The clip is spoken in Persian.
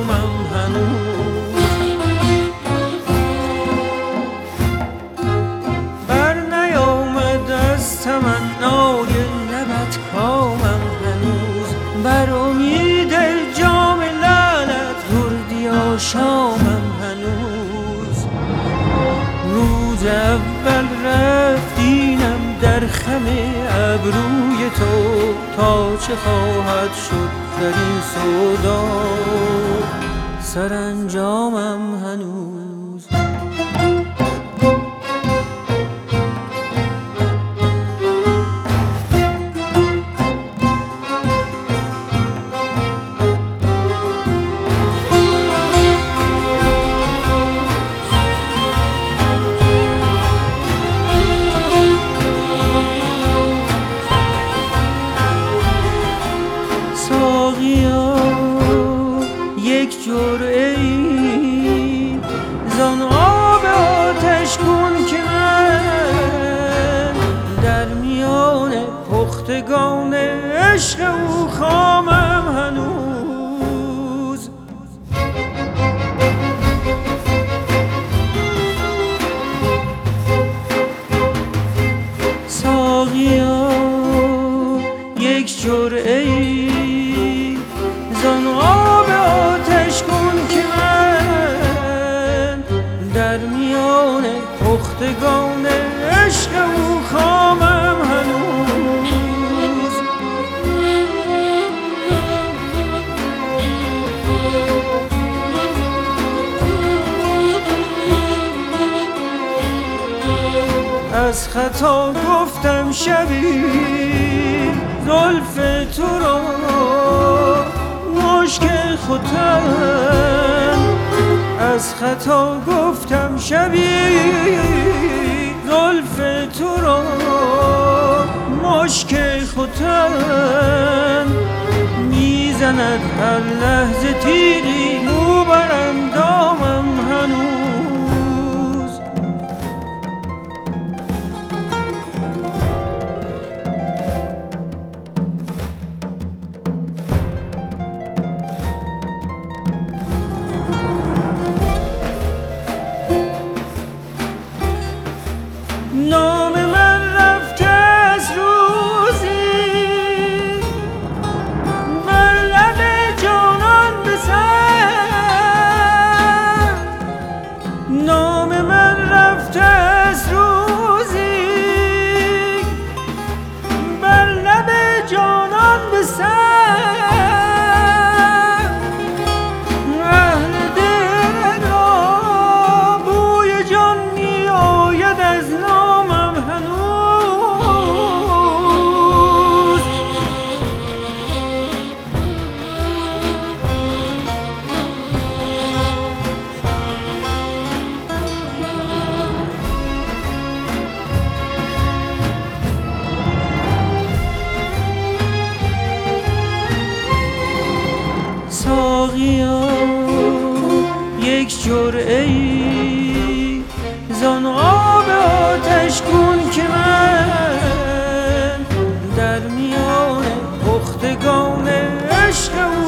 جامم هنوز بر نیامد از تمنای لبت کامم هنوز بر امید جام لعلت بردی آشامم هنوز روز اول رفتینم در خم ابروی تو تا چه خواهد شد در این سودا سرانجامم هنوز یک جرعه‌ای زان آب آتشگون که من در میان پختگان عشق او خامم هنوز ساقیا یک جرعه‌ای زان آب آتشگون که من در میان پختگان عشق او خامم هنوز از خطا گفتم شبی زلف تو را مشک ختن از خطا گفتم شبی زلف تو را مشک ختن میزند هر لحظه تیری مو بر اندامم هنوز نام من رفته از روزی بر لب جانان به سر نام من رفته از روزی بر لب جانان به سر اهل دل را بوی جان می آید از ساقیا یک جرعه‌ای زان آب آتشگون که من در میان پختگان عشق